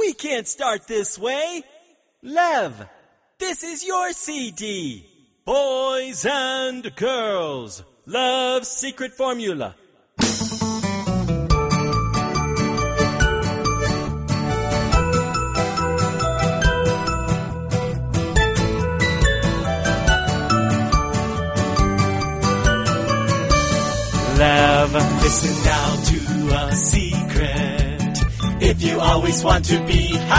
We can't start this way. Lev, this is your CD. Boys and girls, Love's secret formula. Lev, listen now to a secret. If you always want to be